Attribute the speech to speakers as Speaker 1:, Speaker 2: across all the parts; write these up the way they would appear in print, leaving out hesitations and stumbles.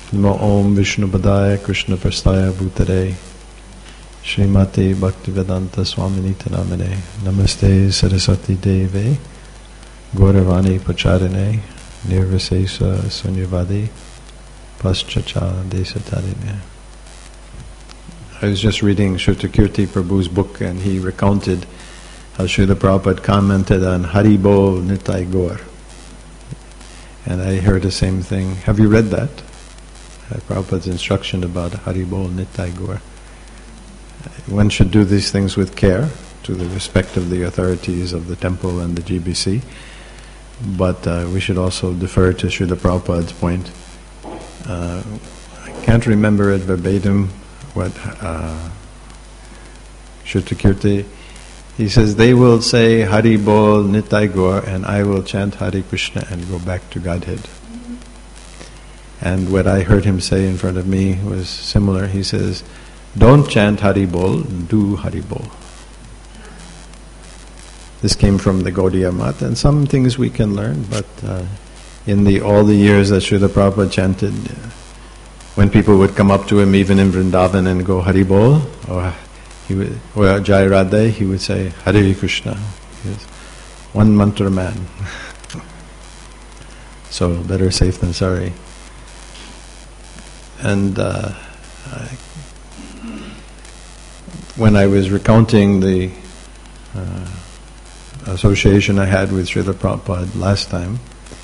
Speaker 1: Namo Om Vishnupadaya Krishna Prastaya Bhutare Srimati Bhaktivedanta Swaminiti Namane Namaste Saraswati Deve Gauravani Pacharine Nirvisesa Sunyavadi Paschacha Desatarine. I was just reading Shrutakirti Prabhu's book, and he recounted how Srila Prabhupada commented on Haribol Nitai Gaur. And I heard the same thing. Have you read that? Prabhupada's instruction about Haribol Nitai Gaur. One should do these things with care, to the respect of the authorities of the temple and the GBC. But we should also defer to Srila Prabhupada's point. I can't remember it verbatim, what Shrutakirti, he says, they will say Hari Bol Nitai Gaur and I will chant Hare Krishna and go back to Godhead. And what I heard him say in front of me was similar. He says, don't chant Hari Bol, do Hari Bol. This came from the Gaudiya Mat, and some things we can learn, but in all the years that Srila Prabhupada chanted, when people would come up to him, even in Vrindavan, and go Hari Bol, or Jai Radhe, he would say Hare Krishna. He is one mantra man. So better safe than sorry. And when I was recounting the association I had with Srila Prabhupada last time,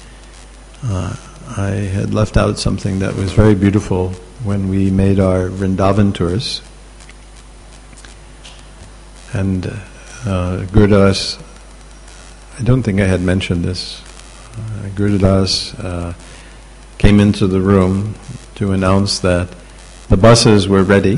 Speaker 1: I had left out something that was very beautiful when we made our Vrindavan tours. And Gurudas, I don't think I had mentioned this, Gurudas came into the room to announce that the buses were ready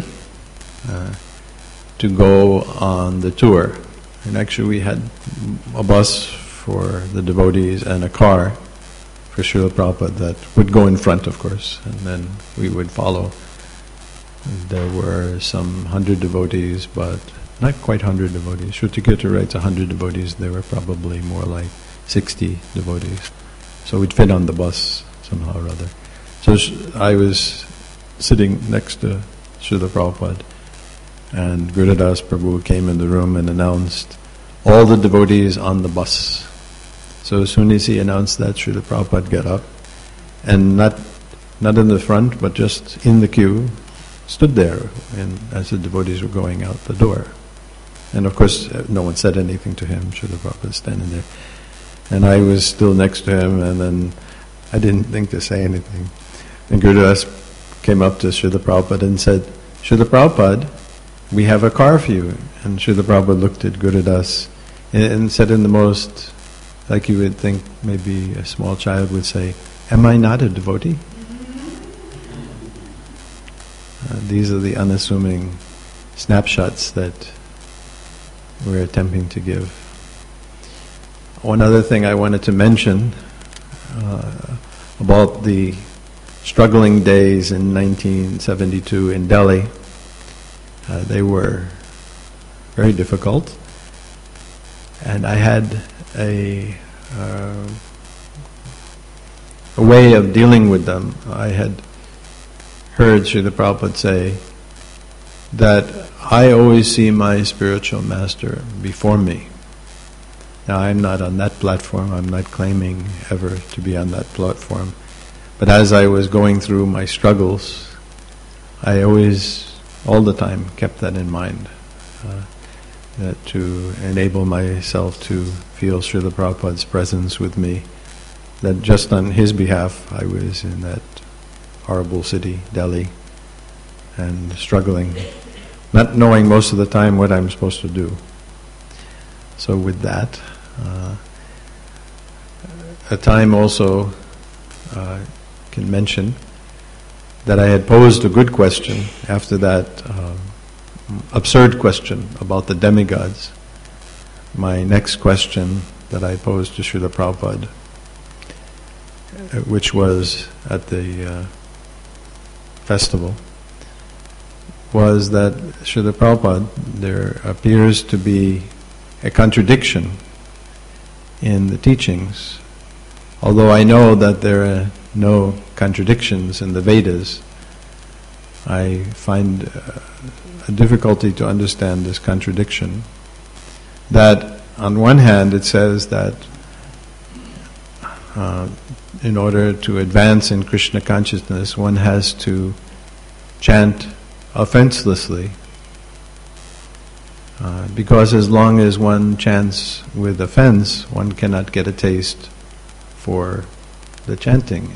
Speaker 1: to go on the tour. And actually we had a bus for the devotees and a car for Srila Prabhupada that would go in front, of course, and then we would follow. There were some 100 devotees, but not quite 100 devotees. Shrutakirti writes 100 devotees, there were probably more like 60 devotees. So we'd fit on the bus somehow or other. So I was sitting next to Srila Prabhupada, and Gurudas Prabhu came in the room and announced all the devotees on the bus. So as soon as he announced that, Srila Prabhupada got up, and not in the front, but just in the queue, stood there as the devotees were going out the door. And of course, no one said anything to him. Srila Prabhupada was standing there. And I was still next to him, and then I didn't think to say anything. And Gurudas came up to Srila Prabhupada and said, Srila Prabhupada, we have a car for you. And Srila Prabhupada looked at Gurudas and said in the most, like you would think maybe a small child would say, am I not a devotee? These are the unassuming snapshots that we're attempting to give. One other thing I wanted to mention about the struggling days in 1972 in Delhi. They were very difficult, and I had a way of dealing with them. I had heard Srila Prabhupada say that I always see my spiritual master before me. Now I'm not on that platform, I'm not claiming ever to be on that platform, but as I was going through my struggles, I always, all the time, kept that in mind, that to enable myself to feel Srila Prabhupada's presence with me, that just on his behalf I was in that horrible city, Delhi, and struggling, not knowing most of the time what I'm supposed to do. So with that, a time also can mention that I had posed a good question after that absurd question about the demigods. My next question that I posed to Srila Prabhupada, which was at the festival, was that Srila Prabhupada, there appears to be a contradiction in the teachings. Although I know that there are no contradictions in the Vedas, I find a difficulty to understand this contradiction. That on one hand it says that in order to advance in Krishna consciousness, one has to chant offenselessly. Because as long as one chants with offense, one cannot get a taste for the chanting.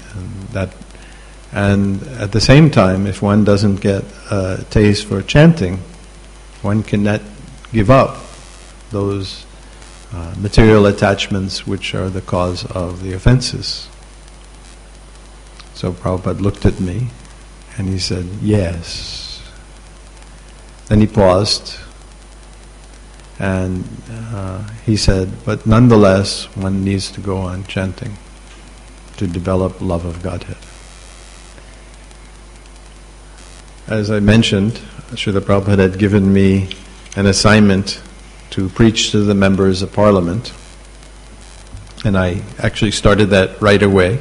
Speaker 1: And at the same time, if one doesn't get a taste for chanting, one cannot give up those material attachments which are the cause of the offenses. So Prabhupada looked at me and he said, yes. Then he paused and he said, but nonetheless one needs to go on chanting to develop love of Godhead. As I mentioned, Srila Prabhupada had given me an assignment to preach to the members of Parliament, and I actually started that right away.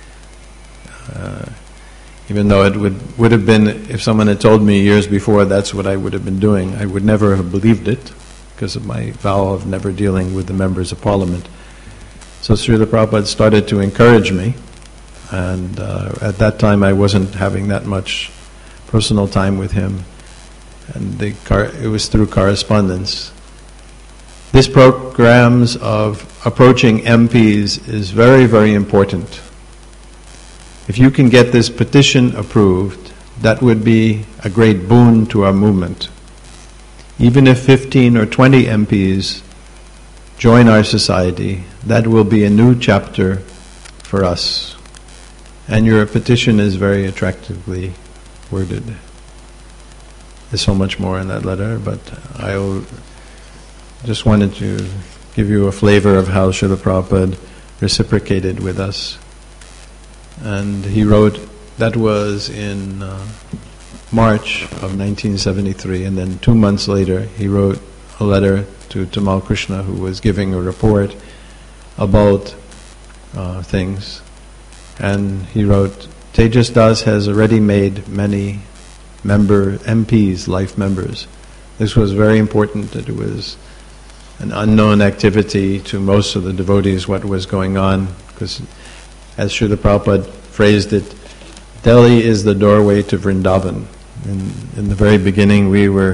Speaker 1: Even though it would have been, if someone had told me years before that's what I would have been doing, I would never have believed it because of my vow of never dealing with the members of Parliament. So Srila Prabhupada started to encourage me, and at that time I wasn't having that much personal time with him, and it was through correspondence. This programs of approaching MPs is very, very important. If you can get this petition approved, that would be a great boon to our movement. Even if 15 or 20 MPs join our society, that will be a new chapter for us. And your petition is very attractively worded. There's so much more in that letter, but I just wanted to give you a flavor of how Srila Prabhupada reciprocated with us. And he wrote, that was in March of 1973, and then 2 months later he wrote a letter to Tamal Krishna, who was giving a report about things. And he wrote, Tejas Das has already made many MPs, life members. This was very important, that it was an unknown activity to most of the devotees what was going on, because as Srila Prabhupada phrased it, Delhi is the doorway to Vrindavan. In the very beginning we were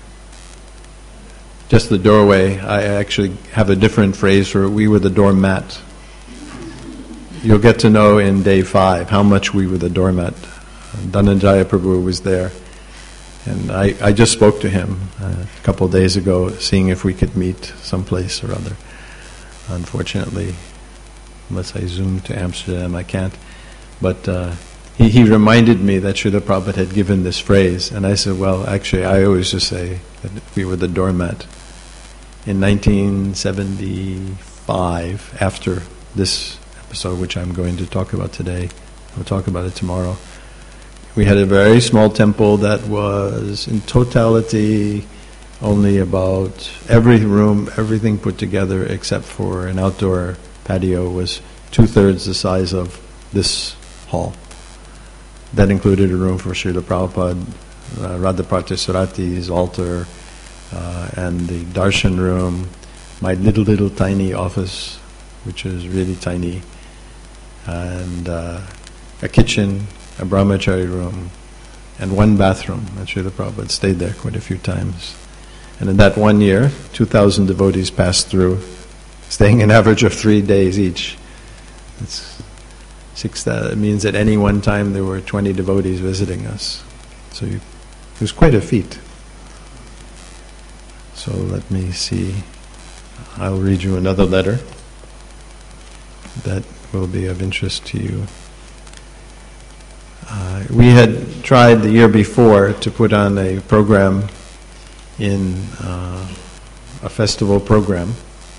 Speaker 1: just the doorway. I actually have a different phrase for it. We were the doormat. You'll get to know in day 5 how much we were the doormat. Dhananjaya Prabhu was there. And I just spoke to him a couple of days ago, seeing if we could meet someplace or other. Unfortunately, unless I zoom to Amsterdam, I can't. But he reminded me that Srila Prabhupada had given this phrase, and I said, well, actually, I always just say that we were the doormat. In 1975, after this episode, which I'm going to talk about today, we'll talk about it tomorrow, we had a very small temple that was in totality only about every room, everything put together except for an outdoor patio was 2/3 the size of this hall. That included a room for Srila Prabhupada, Radha Sarati's altar, and the darshan room, my little tiny office, which is really tiny, and a kitchen, a brahmachari room, and one bathroom. And Srila Prabhupada stayed there quite a few times. And in that 1 year, 2,000 devotees passed through, staying an average of 3 days each. It means at any one time there were 20 devotees visiting us. So it was quite a feat. So let me see. I'll read you another letter that will be of interest to you. We had tried the year before to put on a program in a festival program,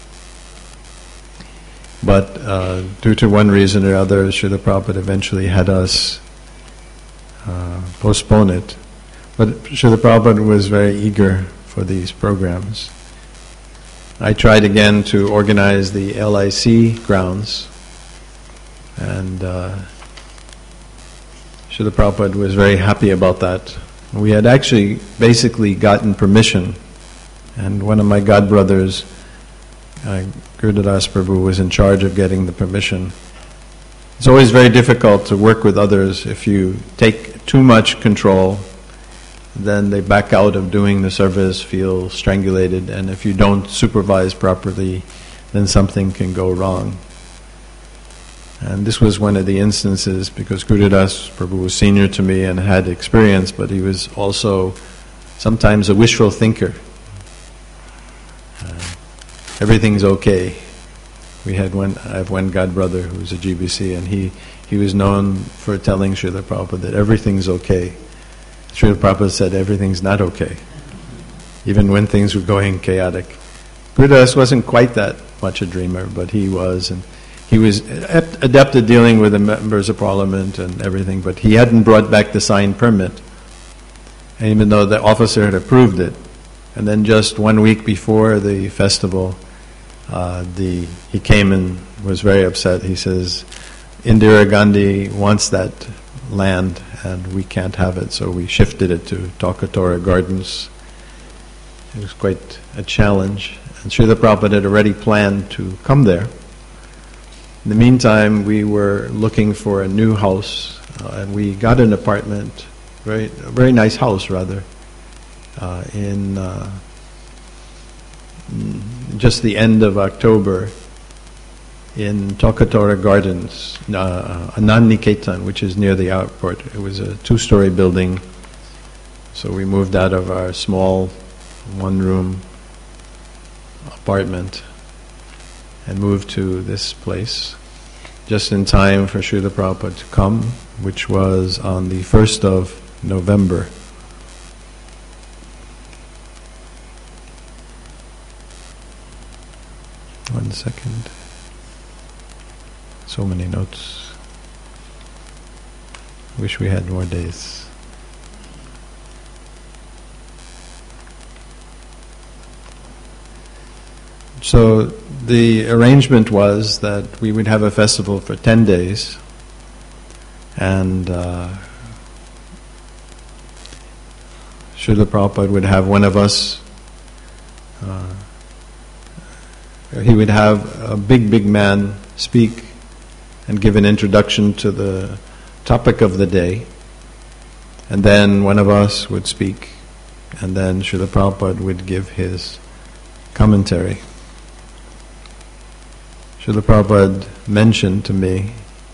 Speaker 1: but due to one reason or other, Srila Prabhupada eventually had us postpone it. But Srila Prabhupada was very eager for these programs. I tried again to organize the LIC grounds, and Srila Prabhupada was very happy about that. We had actually basically gotten permission, and one of my godbrothers, Gurudadas Prabhu, was in charge of getting the permission. It's always very difficult to work with others. If you take too much control, then they back out of doing the service, feel strangulated, and if you don't supervise properly, then something can go wrong. And this was one of the instances, because Gurudadas Prabhu was senior to me and had experience, but he was also sometimes a wishful thinker. Everything's okay. I have one godbrother who was a GBC, and he was known for telling Srila Prabhupada that everything's okay. Srila Prabhupada said everything's not okay, even when things were going chaotic. Gurudas wasn't quite that much a dreamer, but he was, and he was adept at dealing with the members of parliament and everything, but he hadn't brought back the signed permit, and even though the officer had approved it. And then just 1 week before the festival, he came and was very upset. He says, Indira Gandhi wants that land and we can't have it, so we shifted it to Talkatora Gardens. It was quite a challenge, and Srila Prabhupada had already planned to come there. In the meantime, we were looking for a new house, and we got an apartment, a very nice house rather, in just the end of October in Talkatora Gardens, Anand Niketan, which is near the airport. It was a 2-story building, so we moved out of our small 1-room apartment and moved to this place just in time for Srila Prabhupada to come, which was on the 1st of November. One second. So many notes. Wish we had more days. So the arrangement was that we would have a festival for 10 days, and Srila Prabhupada would have one of us, he would have a big man speak and give an introduction to the topic of the day, and then one of us would speak, and then Srila Prabhupada would give his commentary. Srila Prabhupada mentioned to me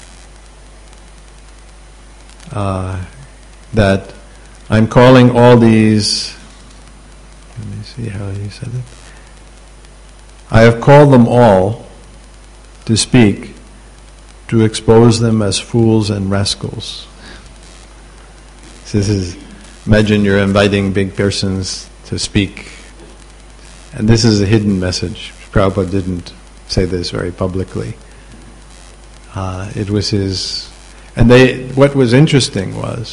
Speaker 1: that I'm calling all these, let me see how he said it, I have called them all to speak, to expose them as fools and rascals. This is, imagine you're inviting big persons to speak, and this is a hidden message. Prabhupada didn't say this very publicly. It was his, and what was interesting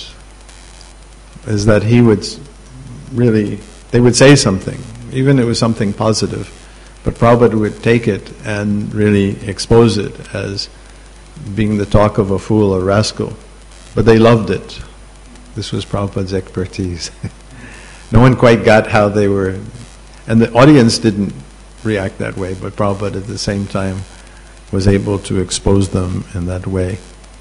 Speaker 1: is that he would really, they would say something, even it was something positive, but Prabhupada would take it and really expose it as being the talk of a fool or rascal. But they loved it. This was Prabhupada's expertise. No one quite got how they were, and the audience didn't react that way, but Prabhupada at the same time was able to expose them in that way.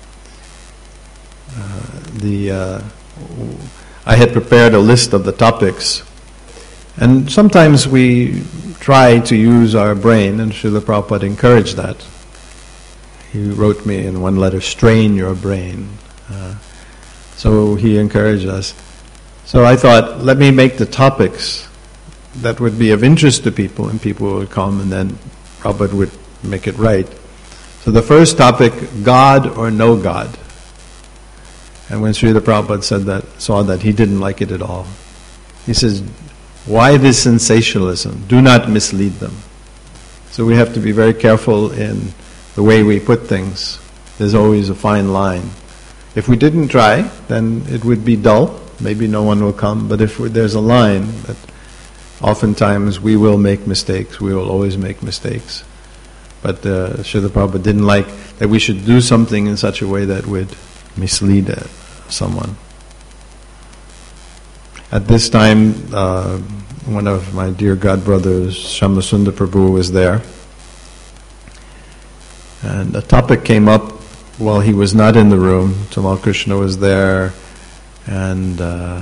Speaker 1: I had prepared a list of the topics, and sometimes we try to use our brain, and Srila Prabhupada encouraged that. He wrote me in one letter, strain your brain. So he encouraged us. So I thought, let me make the topics that would be of interest to people, and people would come, and then Prabhupada would make it right. So the first topic, God or no God. And when Srila Prabhupada saw that, he didn't like it at all. He says, why this sensationalism? Do not mislead them. So we have to be very careful in the way we put things. There's always a fine line. If we didn't try, then it would be dull. Maybe no one will come. But if there's a line that oftentimes we will make mistakes, we will always make mistakes. But Srila Prabhupada didn't like that we should do something in such a way that would mislead someone. At this time, one of my dear godbrothers, Shyamasundar Prabhu, was there. And a topic came up while he was not in the room. Tamal Krishna was there, and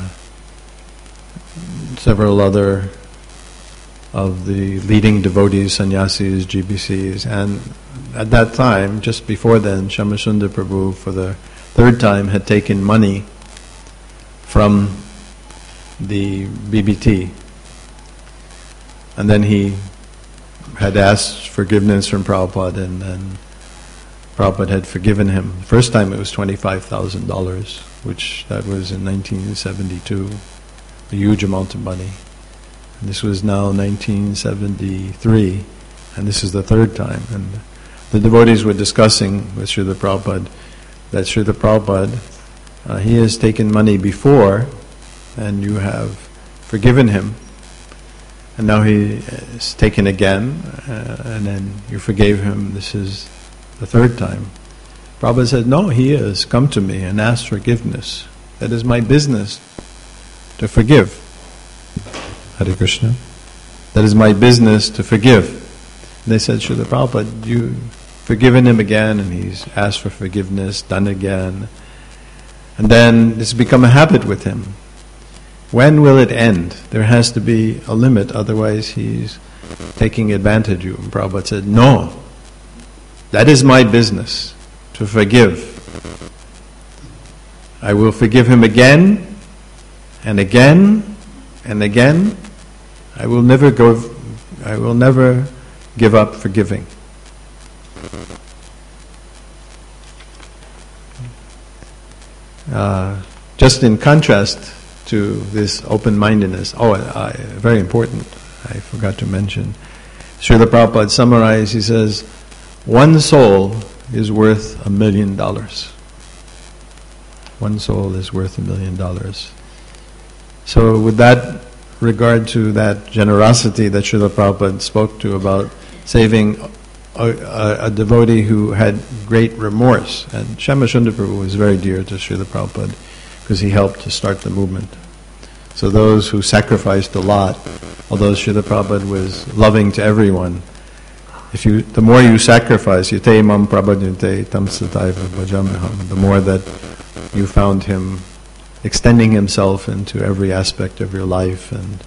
Speaker 1: several other of the leading devotees, sannyasis, GBCs. And at that time, just before then, Shyamasundar Prabhu, for the third time, had taken money from the BBT. And then he had asked forgiveness from Prabhupada, and then Prabhupada had forgiven him. The first time it was $25,000, which that was in 1972, a huge amount of money. And this was now 1973, and this is the third time. And the devotees were discussing with Srila Prabhupada that Srila Prabhupada, he has taken money before, and you have forgiven him. And now he is taken again, and then you forgave him. This is the third time. Prabhupada said, no, he is. Come to me and ask forgiveness. That is my business, to forgive. Hare Krishna. That is my business, to forgive. And they said, Srila Prabhupada, you've forgiven him again, and he's asked for forgiveness, done again. And then it's become a habit with him. When will it end? There has to be a limit, otherwise he's taking advantage of you. And Prabhupada said, no, that is my business, to forgive. I will forgive him again, and again, and again. I will never give up forgiving. Just in contrast to this open-mindedness, very important, I forgot to mention. Srila Prabhupada summarized, he says, one soul is worth $1 million. One soul is worth $1 million. So with that regard to that generosity that Srila Prabhupada spoke to about saving a devotee who had great remorse, and Shyamasundar Prabhu was very dear to Srila Prabhupada because he helped to start the movement. So those who sacrificed a lot, although Srila Prabhupada was loving to everyone, the more you sacrifice, yate imam prabhadyante tam sataiva bhajamaham, the more that you found him extending himself into every aspect of your life. And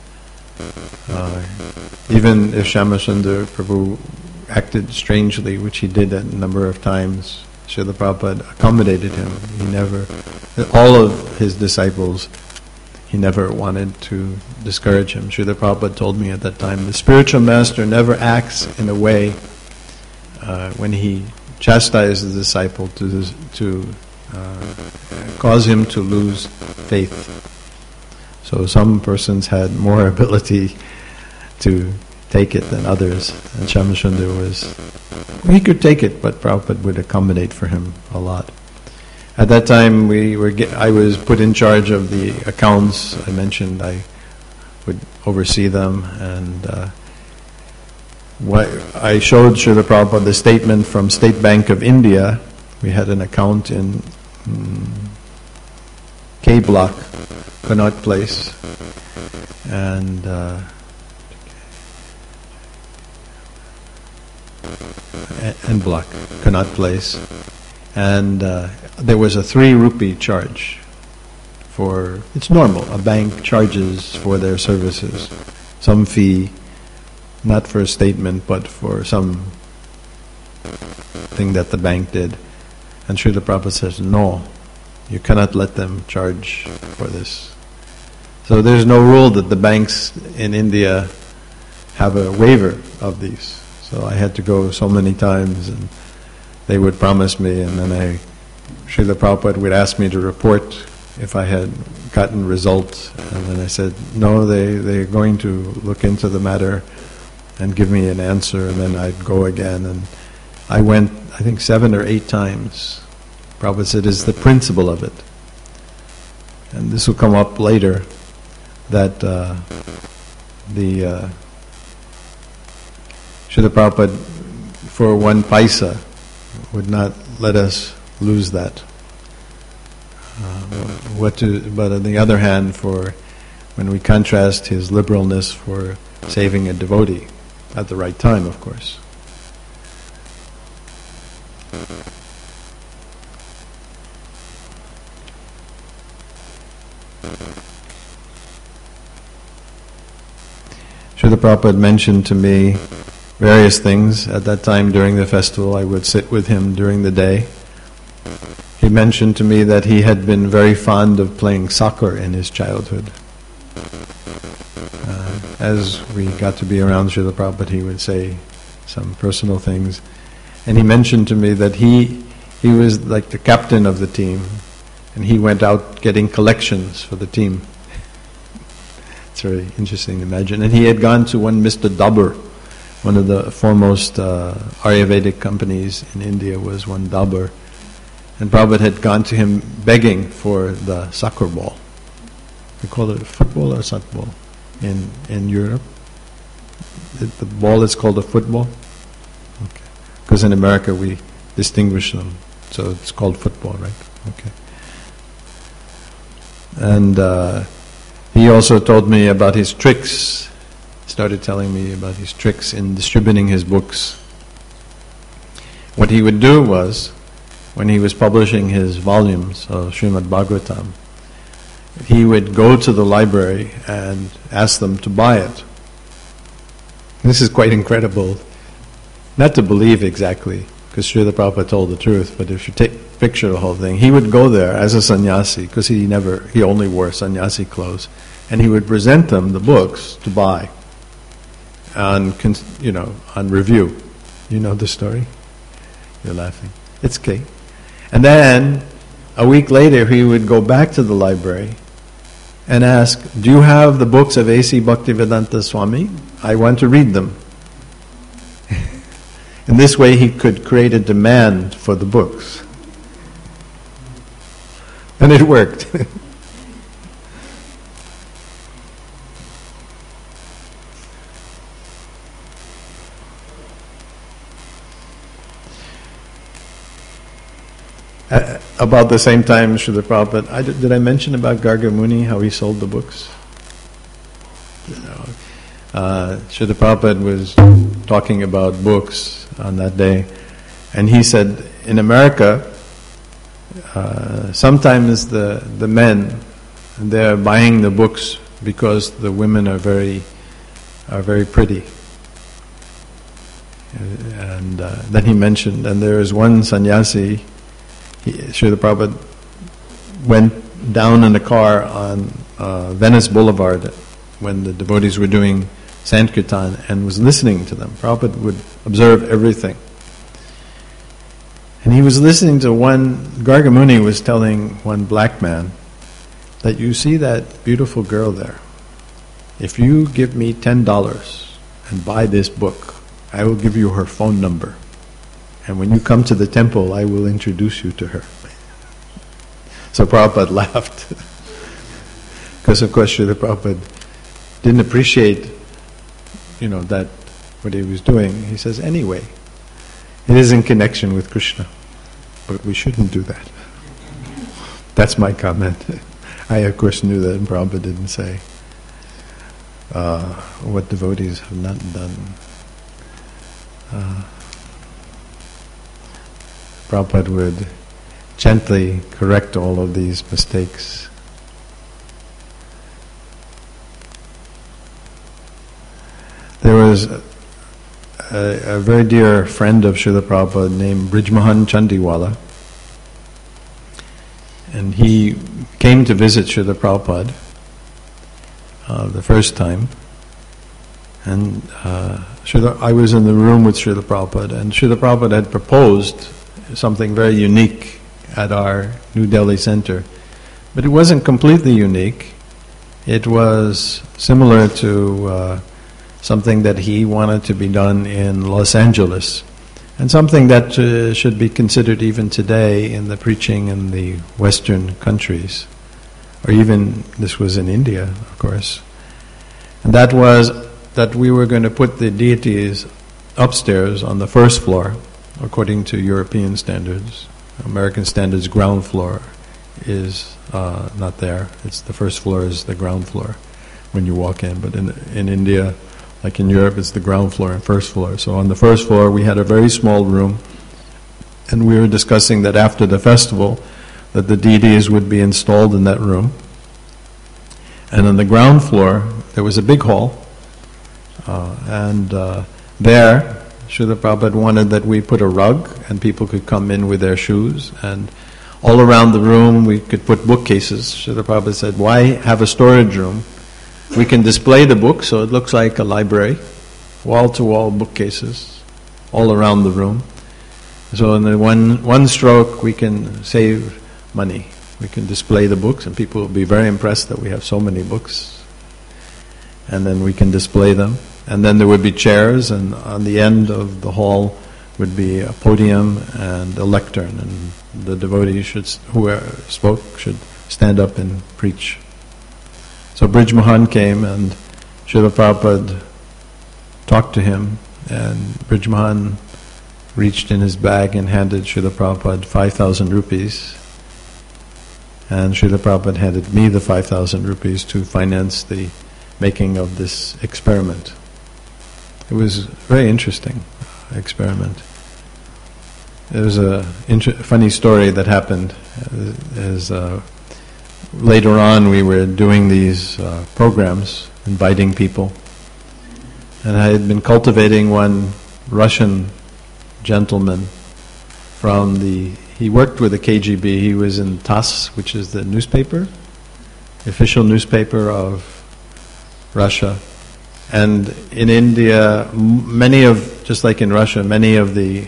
Speaker 1: even if Shyamasundar Prabhu acted strangely, which he did a number of times, Srila Prabhupada accommodated him. All of his disciples, he never wanted to discourage him. Srila Prabhupada told me at that time, the spiritual master never acts in a way when he chastises the disciple to cause him to lose faith. So some persons had more ability to take it than others, and Shyamasundar he could take it, but Prabhupada would accommodate for him a lot. At that time, I was put in charge of the accounts. I mentioned I would oversee them, and I showed Srila Prabhupada the statement from State Bank of India. We had an account in K Block, Connaught Place, and N Block, Connaught Place, and there was a 3 rupee charge for, it's normal, a bank charges for their services, some fee, not for a statement, but for some thing that the bank did. And Srila Prabhupada says, no, you cannot let them charge for this. So there's no rule that the banks in India have a waiver of these. So I had to go so many times, and they would promise me, and then Srila Prabhupada would ask me to report if I had gotten results, and then I said, no, they're going to look into the matter and give me an answer, and then I'd go again. And I went, I think 7 or 8 times. Prabhupada said, it's the principle of it. And this will come up later, that Srila Prabhupada, for 1 paisa, would not let us lose that. But on the other hand, when we contrast his liberalness for saving a devotee, at the right time, of course. Srila Prabhupada mentioned to me various things at that time during the festival. I would sit with him during the day. He mentioned to me that he had been very fond of playing soccer in his childhood. As we got to be around Srila Prabhupada, he would say some personal things. And he mentioned to me that he was like the captain of the team, and he went out getting collections for the team. It's very interesting to imagine. And he had gone to one Mr. Dabur, one of the foremost Ayurvedic companies in India was one Dabur. And Prabhupada had gone to him begging for the soccer ball. We call it football or softball in Europe. The ball is called a football. Okay. Because in America we distinguish them, so it's called football, right? Okay. And he also told me about his tricks. Started telling me about his tricks in distributing his books. What he would do was, when he was publishing his volumes of Srimad Bhagavatam, he would go to the library and ask them to buy it. This is quite incredible. Not to believe exactly, because Srila Prabhupada told the truth, but if you picture the whole thing, he would go there as a sannyasi, because he only wore sannyasi clothes, and he would present them the books to buy on review. You know the story? You're laughing. It's okay. And then, a week later, he would go back to the library and ask, do you have the books of A.C. Bhaktivedanta Swami? I want to read them. In this way, he could create a demand for the books. And it worked. About the same time, Srila Prabhupada, did I mention about Garga Muni, how he sold the books? Srila Prabhupada was talking about books on that day, and he said, in America, sometimes the men, they're buying the books because the women are very pretty. And then he mentioned, and there is one sannyasi, Srila Prabhupada went down in a car on Venice Boulevard when the devotees were doing Sankirtan and was listening to them. Prabhupada would observe everything. And he was listening to Garga Muni was telling one black man that, you see that beautiful girl there? If you give me $10 and buy this book, I will give you her phone number. And when you come to the temple, I will introduce you to her. So Prabhupada laughed. Because of course Srila Prabhupada didn't appreciate, that what he was doing. He says, anyway, it is in connection with Krishna, but we shouldn't do that. That's my comment. I of course knew that, and Prabhupada didn't say what devotees have not done. Prabhupada would gently correct all of these mistakes. There was a very dear friend of Srila Prabhupada named Brijmohan Chandiwala, and he came to visit Srila Prabhupada the first time, and I was in the room with Srila Prabhupada, and Srila Prabhupada had proposed something very unique at our New Delhi center. But it wasn't completely unique. It was similar to something that he wanted to be done in Los Angeles, and something that should be considered even today in the preaching in the Western countries, or even, this was in India, of course. And that was that we were going to put the deities upstairs on the first floor, according to European standards. American standards, ground floor is not there. It's the first floor is the ground floor when you walk in. But in India, like in Europe, it's the ground floor and first floor. So on the first floor, we had a very small room, and we were discussing that after the festival, that the deities would be installed in that room. And on the ground floor, there was a big hall, and there, Srila Prabhupada wanted that we put a rug, and people could come in with their shoes, and all around the room we could put bookcases. Srila Prabhupada said, why have a storage room? We can display the books so it looks like a library, wall-to-wall bookcases all around the room. So in the one stroke we can save money. We can display the books and people will be very impressed that we have so many books. And then we can display them. And then there would be chairs, and on the end of the hall would be a podium and a lectern, and the devotees who spoke should stand up and preach. So Brij Mohan came, and Srila Prabhupada talked to him, and Brij Mohan reached in his bag and handed Srila Prabhupada 5,000 rupees, and Srila Prabhupada handed me the 5,000 rupees to finance the making of this experiment. It was a very interesting experiment. There was a funny story that happened. Later on we were doing these programs, inviting people, and I had been cultivating one Russian gentleman he worked with the KGB. He was in TASS, which is the newspaper, the official newspaper of Russia. And in India, just like in Russia, many of the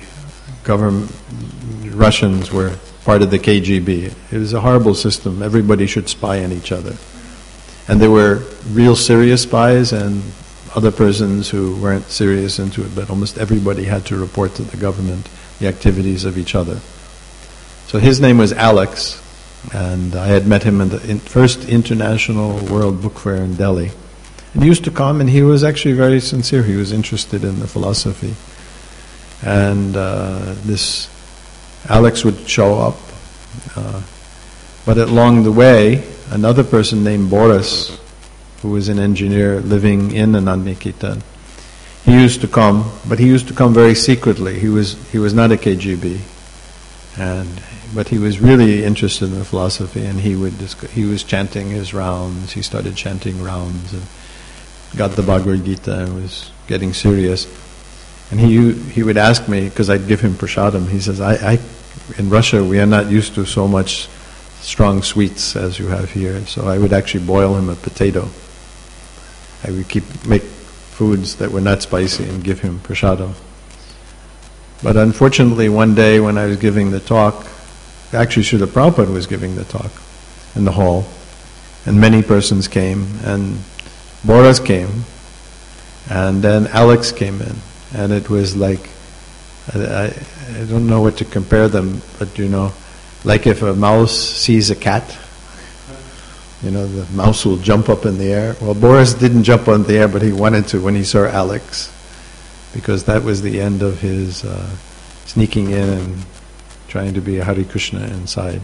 Speaker 1: Russians were part of the KGB. It was a horrible system. Everybody should spy on each other. And there were real serious spies and other persons who weren't serious into it, but almost everybody had to report to the government the activities of each other. So his name was Alex, and I had met him in the first International World Book Fair in Delhi. And he used to come, and he was actually very sincere. He was interested in the philosophy. And this Alex would show up. But along the way, another person named Boris, who was an engineer living in Anandnikirtan, he used to come, but he used to come very secretly. He was not a KGB, but he was really interested in the philosophy, and he was chanting his rounds. He started chanting rounds and got the Bhagavad Gita and was getting serious. And he would ask me, because I'd give him prasadam, he says, in Russia we are not used to so much strong sweets as you have here, so I would actually boil him a potato. I would make foods that were not spicy and give him prasadam. But unfortunately one day when I was giving the talk, actually Srila Prabhupada was giving the talk in the hall, and many persons came, and Boris came, and then Alex came in, and it was like, I don't know what to compare them, but like if a mouse sees a cat, the mouse will jump up in the air. Well, Boris didn't jump in the air, but he wanted to when he saw Alex, because that was the end of his sneaking in and trying to be a Hare Krishna inside.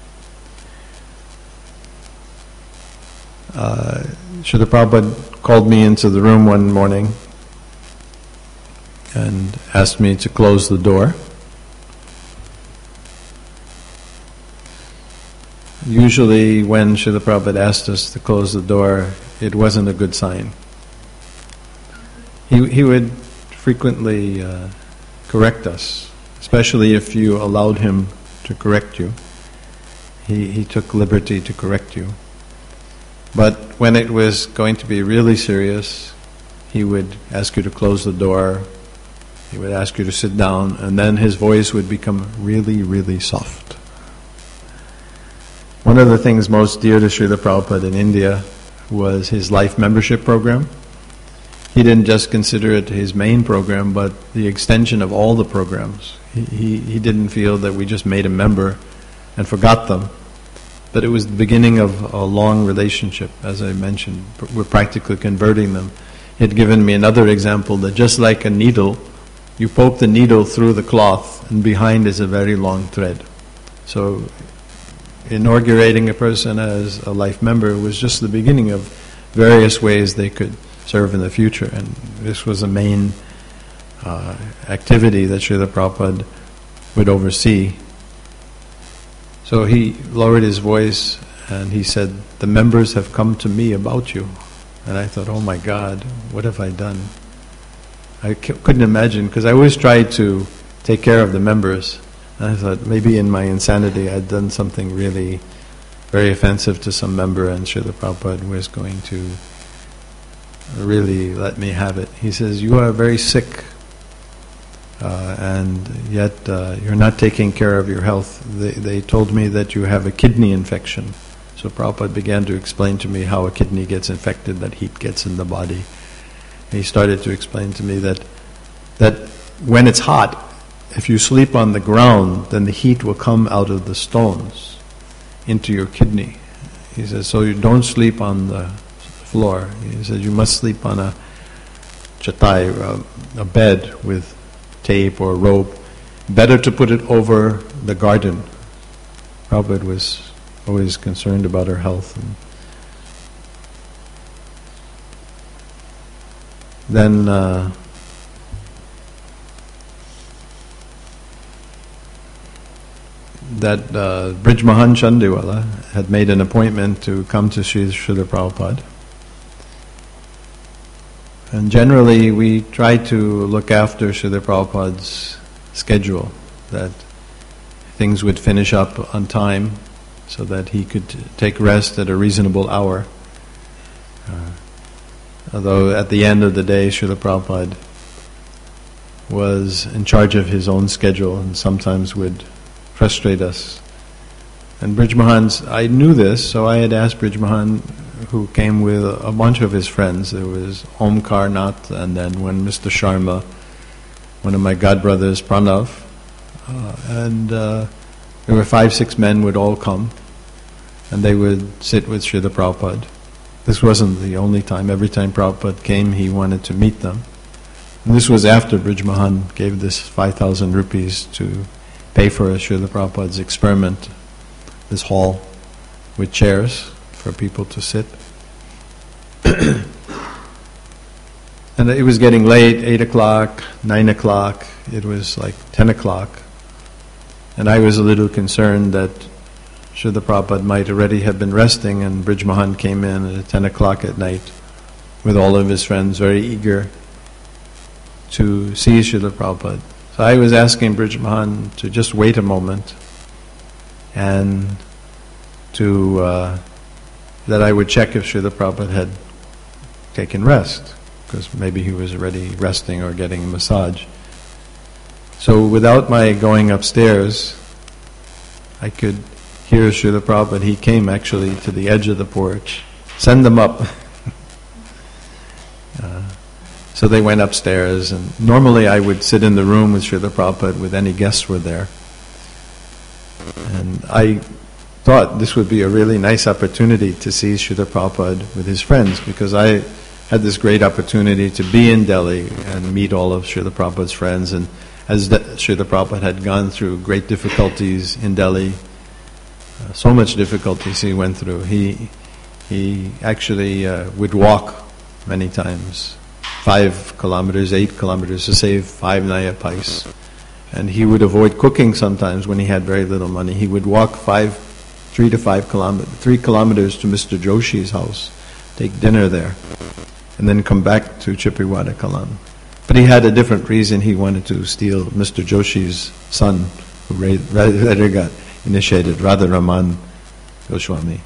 Speaker 1: Srila Prabhupada called me into the room one morning and asked me to close the door. Usually when Srila Prabhupada asked us to close the door, it wasn't a good sign. He would frequently correct us, especially if you allowed him to correct you. He took liberty to correct you. But when it was going to be really serious, he would ask you to close the door, he would ask you to sit down, and then his voice would become really, really soft. One of the things most dear to Srila Prabhupada in India was his life membership program. He didn't just consider it his main program, but the extension of all the programs. He didn't feel that we just made a member and forgot them. But it was the beginning of a long relationship, as I mentioned. We're practically converting them. He had given me another example that just like a needle, you poke the needle through the cloth and behind is a very long thread. So inaugurating a person as a life member was just the beginning of various ways they could serve in the future. And this was the main activity that Srila Prabhupada would oversee. So he lowered his voice and he said, "The members have come to me about you." And I thought, oh my God, what have I done? I couldn't imagine, because I always tried to take care of the members. And I thought, maybe in my insanity I'd done something really very offensive to some member, and Srila Prabhupada was going to really let me have it. He says, "You are very sick, and yet you're not taking care of your health. They told me that you have a kidney infection." So Prabhupada began to explain to me how a kidney gets infected, that heat gets in the body. And he started to explain to me that when it's hot, if you sleep on the ground, then the heat will come out of the stones into your kidney. He says, so you don't sleep on the floor. He says, you must sleep on a chatai, a bed with tape or rope. Better to put it over the garden. Prabhupada was always concerned about her health. And then Brij Mahan Chandiwala had made an appointment to come to Srila Prabhupada. And generally we try to look after Srila Prabhupada's schedule, that things would finish up on time so that he could take rest at a reasonable hour. Although at the end of the day, Srila Prabhupada was in charge of his own schedule and sometimes would frustrate us. And Brij Mahan's, I knew this, so I had asked Brij Mahan, who came with a bunch of his friends. There was Omkar Nath, and then when Mr. Sharma, one of my godbrothers, Pranav, and there were 5-6 men would all come, and they would sit with Srila Prabhupada. This wasn't the only time. Every time Prabhupada came, he wanted to meet them. And this was after Brij Mahan gave this 5,000 rupees to pay for Srila Prabhupada's experiment, this hall with chairs for people to sit. And it was getting late, 8 o'clock, 9 o'clock, it was like 10 o'clock. And I was a little concerned that Srila Prabhupada might already have been resting, and Brij Mahan came in at 10 o'clock at night with all of his friends, very eager to see Srila Prabhupada. So I was asking Brij Mahan to just wait a moment and to that I would check if Srila Prabhupada had taken rest, because maybe he was already resting or getting a massage. So without my going upstairs, I could hear Srila Prabhupada. He came actually to the edge of the porch. Send them up. So they went upstairs, and normally I would sit in the room with Srila Prabhupada with any guests were there. And I thought this would be a really nice opportunity to see Srila Prabhupada with his friends, because I had this great opportunity to be in Delhi and meet all of Srila Prabhupada's friends. And as Srila Prabhupada had gone through great difficulties in Delhi, so much difficulties he went through. He actually would walk many times, 5 kilometers, 8 kilometers to save 5 naya pais. And he would avoid cooking sometimes when he had very little money. He would walk 3 to 5 kilometers, 3 kilometers to Mr. Joshi's house, take dinner there, and then come back to Chipriwada Kalan. But he had a different reason. He wanted to steal Mr. Joshi's son, who later got initiated, Radharaman Goswami.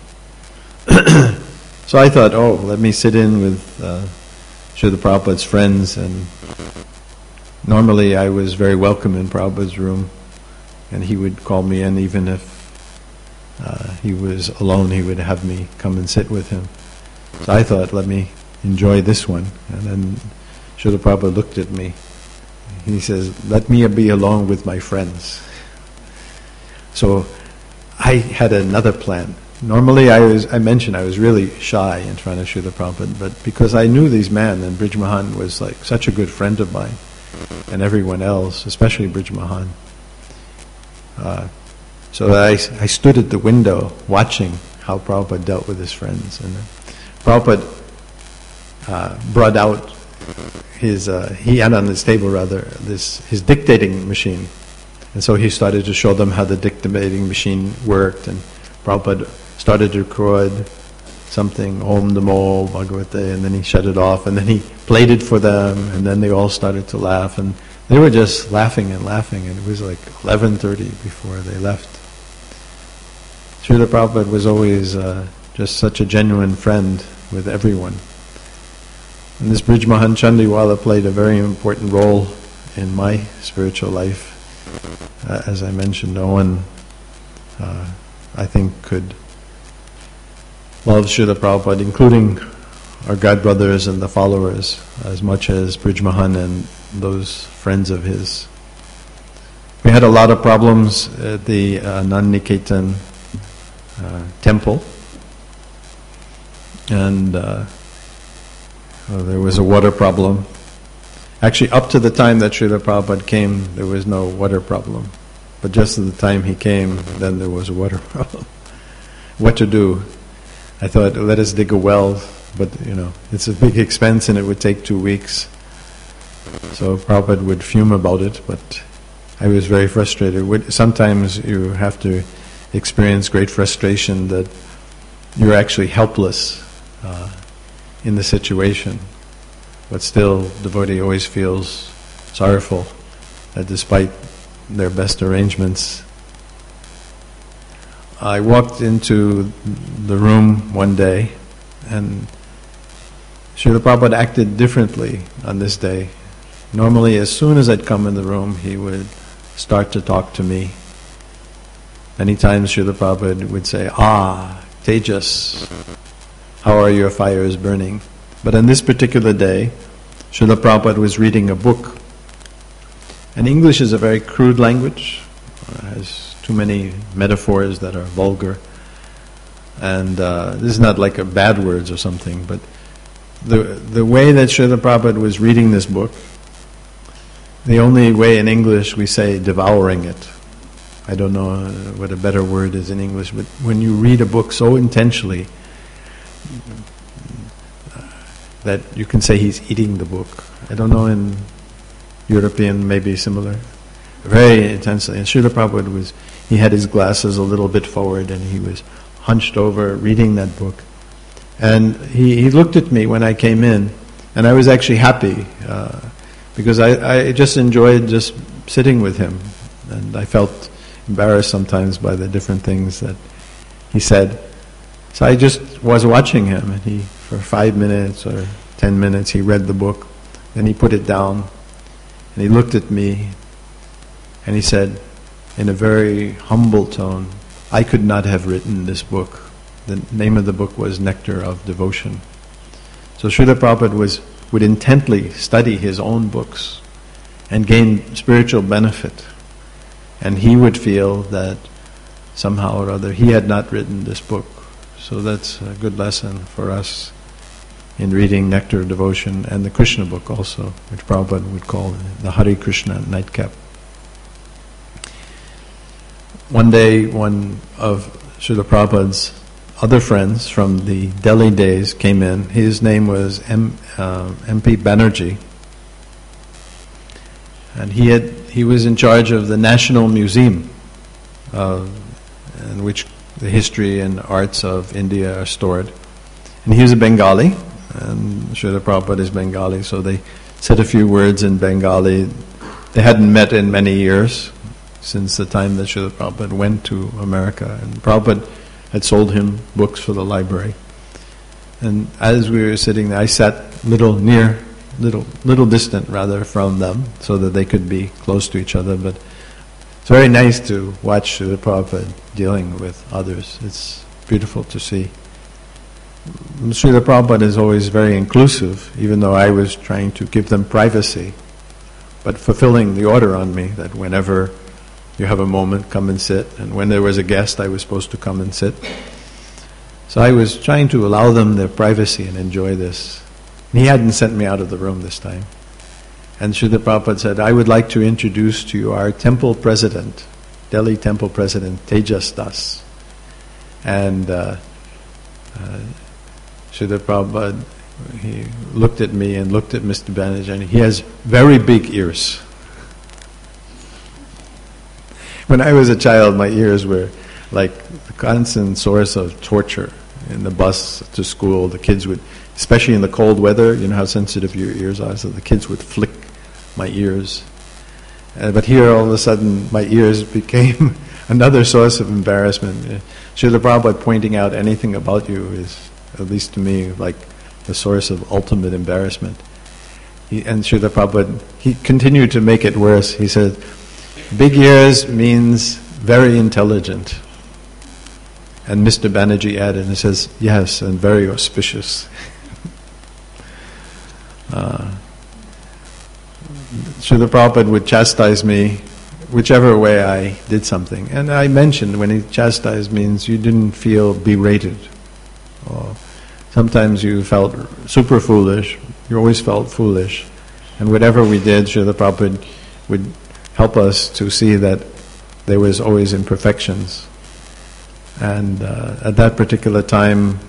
Speaker 1: So I thought, let me sit in with Srila Prabhupada's friends, and normally I was very welcome in Prabhupada's room, and he would call me in. Even if he was alone, he would have me come and sit with him. So I thought, let me enjoy this one. And then Srila Prabhupada looked at me. He says, let me be alone with my friends. So I had another plan. Normally I mentioned I was really shy in front of Srila Prabhupada, but because I knew these men, and Brij Mahan was like such a good friend of mine, and everyone else, especially Brij Mahan. So I stood at the window watching how Prabhupada dealt with his friends. And Prabhupada brought out he had on his table his dictating machine. And so he started to show them how the dictating machine worked, and Prabhupada started to record something, Om Namo Bhagavate, and then he shut it off, and then he played it for them, and then they all started to laugh, and they were just laughing, and it was like 11:30 before they left. Srila Prabhupada was always just such a genuine friend with everyone. And this Brij Mahan Chandiwala played a very important role in my spiritual life. As I mentioned, no one, I think, could love Srila Prabhupada, including our godbrothers and the followers, as much as Brij Mahan and those friends of his. We had a lot of problems at the Naniketan temple, and there was a water problem. Actually, up to the time that Srila Prabhupada came, there was no water problem. But just at the time he came, then there was a water problem. What to do? I thought, let us dig a well, but it's a big expense and it would take 2 weeks. So Prabhupada would fume about it, but I was very frustrated. Sometimes you have to experience great frustration that you're actually helpless in the situation. But still, devotee always feels sorrowful that despite their best arrangements. I walked into the room one day, and Srila Prabhupada acted differently on this day. Normally, as soon as I'd come in the room, he would start to talk to me. Many times Srila Prabhupada would say, Tejas, how are your fires burning? But on this particular day, Srila Prabhupada was reading a book. And English is a very crude language. It has too many metaphors that are vulgar. And this is not like a bad words or something, but the way that Srila Prabhupada was reading this book, the only way in English we say devouring it. I don't know what a better word is in English, but when you read a book so intensely that you can say he's eating the book. I don't know, in European maybe similar. Very intensely. And Srila Prabhupada he had his glasses a little bit forward and he was hunched over reading that book. And he looked at me when I came in, and I was actually happy because I just enjoyed just sitting with him, and I felt embarrassed sometimes by the different things that he said. So I just was watching him, and for 5 minutes or 10 minutes, he read the book, then he put it down, and he looked at me, and he said, in a very humble tone, I could not have written this book. The name of the book was Nectar of Devotion. So Srila Prabhupada would intently study his own books and gain spiritual benefit. And he would feel that somehow or other he had not written this book. So that's a good lesson for us in reading Nectar of Devotion and the Krishna book also, which Prabhupada would call the Hare Krishna Nightcap. One day, one of Srila Prabhupada's other friends from the Delhi days came in. His name was M.P. Banerjee. And he was in charge of the National Museum, in which the history and arts of India are stored. And he was a Bengali, and Srila Prabhupada is Bengali, so they said a few words in Bengali. They hadn't met in many years, since the time that Srila Prabhupada went to America. And Prabhupada had sold him books for the library. And as we were sitting there, I sat little distant rather from them, so that they could be close to each other. But it's very nice to watch Srila Prabhupada dealing with others. It's beautiful to see. Srila Prabhupada is always very inclusive, even though I was trying to give them privacy, but fulfilling the order on me that whenever you have a moment, come and sit. And when there was a guest, I was supposed to come and sit. So I was trying to allow them their privacy and enjoy this. And he hadn't sent me out of the room this time. And Srila Prabhupada said, I would like to introduce to you our temple president. Delhi Temple President Tejas Das. And Srila Prabhupada, he looked at me and looked at Mr. Banerjee, and he has very big ears. When I was a child, my ears were like a constant source of torture. In the bus to school, the kids would, especially in the cold weather, you know how sensitive your ears are, so the kids would flick my ears. But here, all of a sudden, my ears became another source of embarrassment. Srila Prabhupada pointing out anything about you is, at least to me, like the source of ultimate embarrassment. And Srila Prabhupada, he continued to make it worse. He said, big ears means very intelligent. And Mr. Banerjee added, and he says, yes, and very auspicious. Srila Prabhupada would chastise me whichever way I did something. And I mentioned when he chastised means you didn't feel berated. Or sometimes you felt super foolish. You always felt foolish. And whatever we did, Srila Prabhupada would help us to see that there was always imperfections. And at that particular time,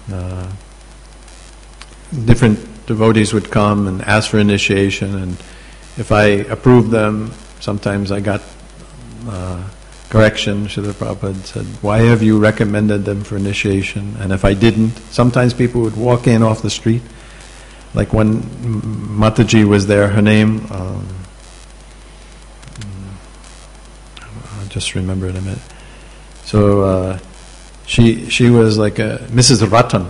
Speaker 1: different devotees would come and ask for initiation, and if I approved them, sometimes I got correction. Srila Prabhupada said, why have you recommended them for initiation? And if I didn't, sometimes people would walk in off the street. Like one Mataji was there, her name, I'll just remember it a minute. So she was like a Mrs. Ratan,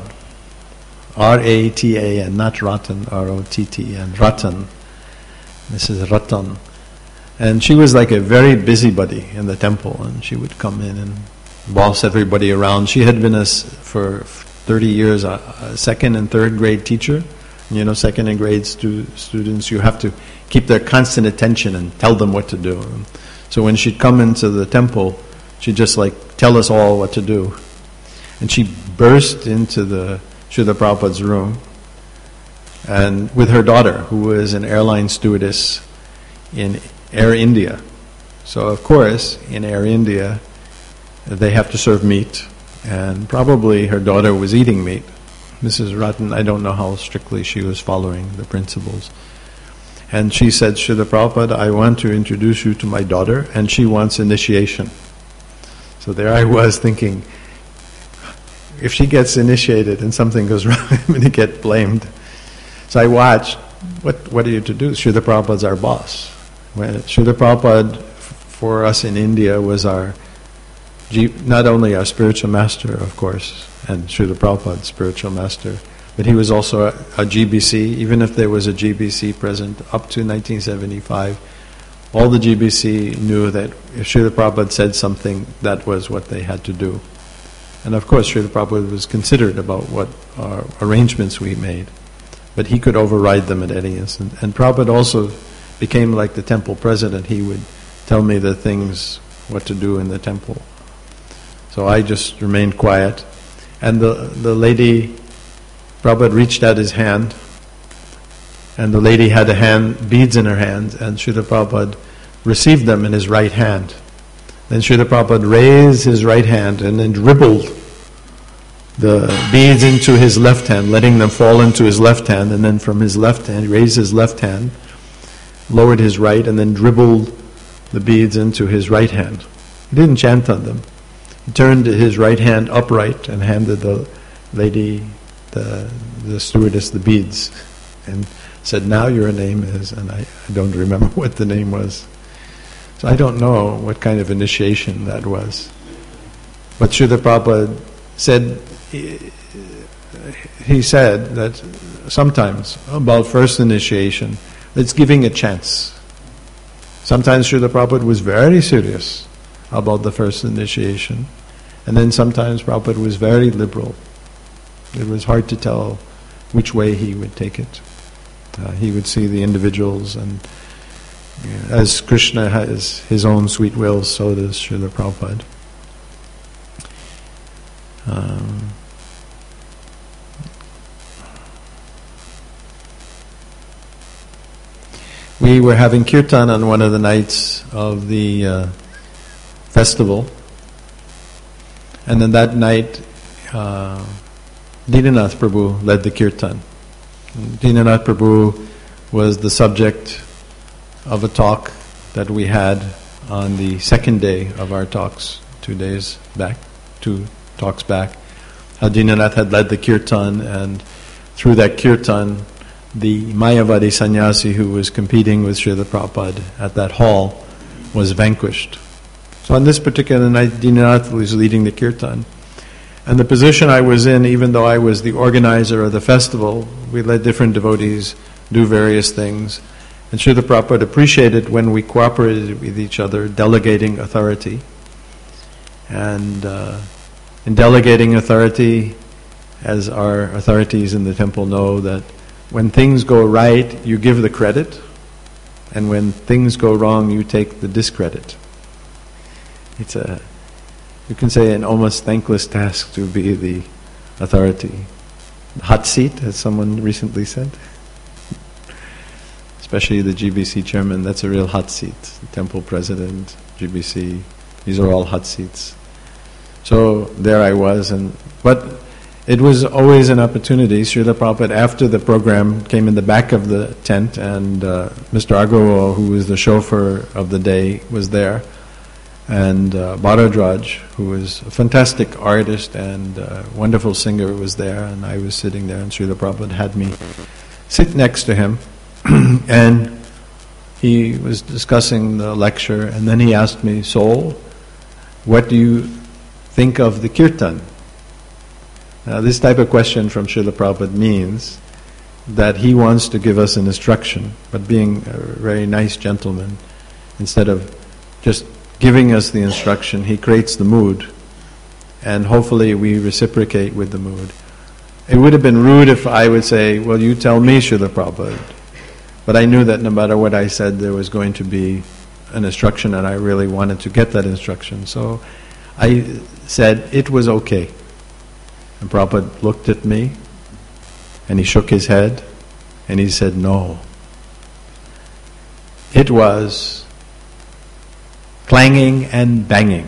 Speaker 1: R-A-T-A-N, not Ratan, R-O-T-T-N, Ratan, Mrs. Ratan. And she was like a very busybody in the temple, and she would come in and boss everybody around. She had been for 30 years a second and third grade teacher. You know, second and grade students, you have to keep their constant attention and tell them what to do. So when she'd come into the temple, she'd just like tell us all what to do. And she burst into the Srila Prabhupada's room, and with her daughter, who was an airline stewardess in Air India. So of course, in Air India, they have to serve meat, and probably her daughter was eating meat. Mrs. Ratan, I don't know how strictly she was following the principles. And she said, Srila Prabhupada, I want to introduce you to my daughter, and she wants initiation. So there I was thinking, if she gets initiated and something goes wrong, I'm going to get blamed. So I watched, what are you to do? Srila Prabhupada's our boss. When Srila Prabhupada, for us in India, was not only our spiritual master, of course, and Srila Prabhupada's spiritual master, but he was also a GBC. Even if there was a GBC present up to 1975, all the GBC knew that if Srila Prabhupada said something, that was what they had to do. And of course, Srila Prabhupada was considerate about what arrangements we made, but he could override them at any instant. And Prabhupada also became like the temple president. He would tell me the things, what to do in the temple. So I just remained quiet. And the lady, Prabhupada reached out his hand, and the lady had beads in her hand, and Srila Prabhupada received them in his right hand. Then Srila Prabhupada raised his right hand and then dribbled the beads into his left hand, letting them fall into his left hand, and then from his left hand, he raised his left hand, lowered his right, and then dribbled the beads into his right hand. He didn't chant on them. He turned his right hand upright and handed the lady, the stewardess, the beads, and said, now your name is, and I don't remember what the name was. So I don't know what kind of initiation that was. But Srila Prabhupada said, he said that sometimes about first initiation, it's giving a chance. Sometimes Srila Prabhupada was very serious about the first initiation, and then sometimes Prabhupada was very liberal. It was hard to tell which way he would take it. He would see the individuals, and as Krishna has his own sweet will, so does Srila Prabhupada. We were having kirtan on one of the nights of the festival. And then that night, Dinanath Prabhu led the kirtan. Dinanath Prabhu was the subject of a talk that we had on the second day of our talks, 2 talks back. How Dinanath had led the kirtan, and through that kirtan, the Mayavadi sannyasi who was competing with Srila Prabhupada at that hall was vanquished. So on this particular night, Dinanath was leading the kirtan. And the position I was in, even though I was the organizer of the festival, we let different devotees do various things. And Srila Prabhupada appreciated when we cooperated with each other, delegating authority. And in delegating authority, as our authorities in the temple know, that when things go right, you give the credit, and when things go wrong, you take the discredit. It's you can say, an almost thankless task to be the authority. Hot seat, as someone recently said. Especially the GBC chairman, that's a real hot seat. The temple president, GBC, these are all hot seats. So there I was, but it was always an opportunity. Srila Prabhupada, after the program, came in the back of the tent, and Mr. Agarwal, who was the chauffeur of the day, was there. And Bharadraj, who was a fantastic artist and wonderful singer, was there, and I was sitting there, and Srila Prabhupada had me sit next to him, and he was discussing the lecture, and then he asked me, "Soul, what do you think of the kirtan?" Now this type of question from Srila Prabhupada means that he wants to give us an instruction, but being a very nice gentleman, instead of just giving us the instruction, he creates the mood, and hopefully we reciprocate with the mood. It would have been rude if I would say, "Well, you tell me, Srila Prabhupada." But I knew that no matter what I said, there was going to be an instruction, and I really wanted to get that instruction. So I said it was okay. And Prabhupada looked at me, and he shook his head, and he said, "No. It was clanging and banging."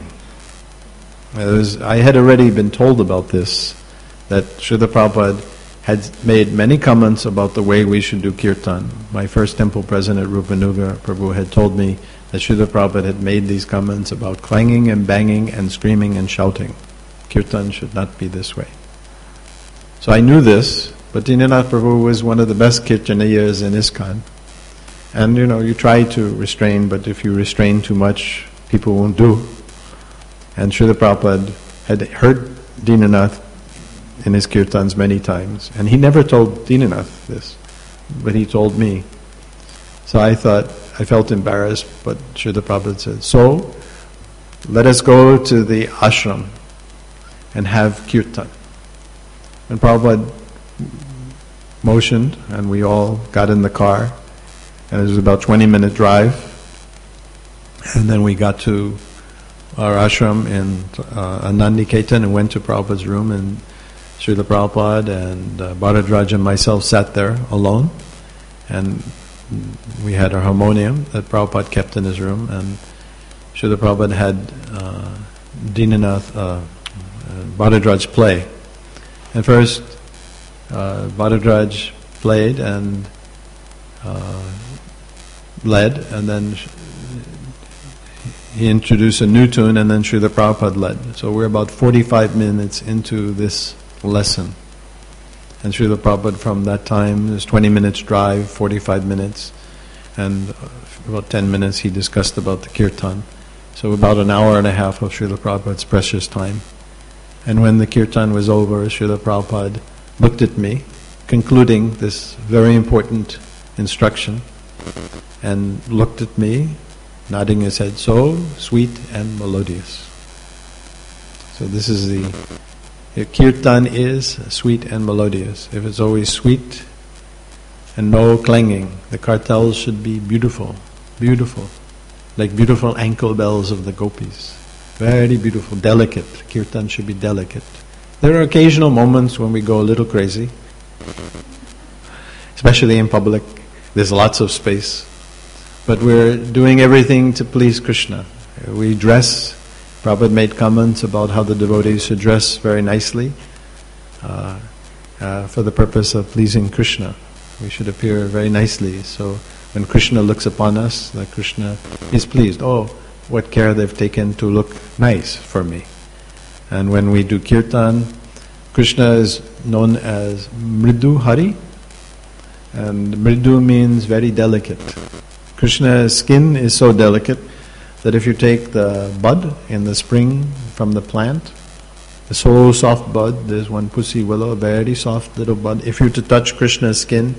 Speaker 1: I had already been told about this, that Srila Prabhupada had made many comments about the way we should do kirtan. My first temple president, Rupanuga Prabhu, had told me that Srila Prabhupada had made these comments about clanging and banging and screaming and shouting. Kirtan should not be this way. So I knew this, but Dinanath Prabhu was one of the best kirtaniyas in ISKCON. And you try to restrain, but if you restrain too much, people won't do. And Srila Prabhupada had heard Dinanath in his kirtans many times, and he never told Dinanath this, but he told me. So I felt embarrassed, but Srila Prabhupada said, "So, let us go to the ashram and have kirtan." And Prabhupada motioned, and we all got in the car, and it was about a 20-minute drive. And then we got to our ashram in Nandiketan and went to Prabhupada's room, and Srila Prabhupada and Bharadraj and myself sat there alone, and we had our harmonium that Prabhupada kept in his room, and Srila Prabhupada had Bharadraj play. And first Bharadraj played and led, and then he introduced a new tune, and then Srila Prabhupada led. So we're about 45 minutes into this lesson. And Srila Prabhupada from that time, there's 20 minutes drive, 45 minutes, and about 10 minutes he discussed about the kirtan. So about an hour and a half of Srila Prabhupada's precious time. And when the kirtan was over, Srila Prabhupada looked at me, concluding this very important instruction, and looked at me, nodding his head, "So sweet and melodious." So this is if kirtan is sweet and melodious. If it's always sweet and no clanging, the kartals should be beautiful, beautiful, like beautiful ankle bells of the gopis. Very beautiful, delicate. Kirtan should be delicate. There are occasional moments when we go a little crazy, especially in public. There's lots of space. But we're doing everything to please Krishna. We dress Prabhupada made comments about how the devotees should dress very nicely for the purpose of pleasing Krishna. We should appear very nicely, so when Krishna looks upon us, that Krishna is pleased. Oh, what care they've taken to look nice for me. And when we do kirtan, Krishna is known as Mridu Hari, and Mridu means very delicate. Krishna's skin is so delicate that if you take the bud in the spring from the plant, the so soft bud, there's one pussy willow, a very soft little bud. If you were to touch Krishna's skin